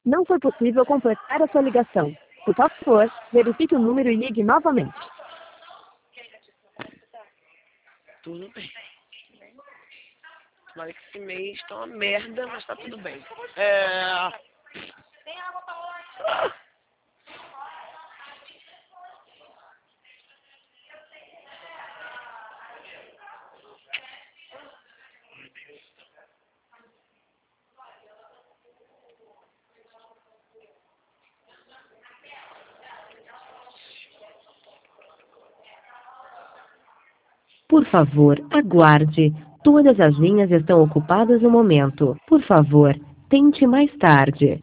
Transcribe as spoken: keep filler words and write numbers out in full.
Não foi possível completar a sua ligação. Por favor, verifique o número e ligue novamente. Tudo bem. Tomara que esse mês tá uma merda, mas tá tudo bem. É... Por favor, aguarde. Todas as linhas estão ocupadas no momento. Por favor, tente mais tarde.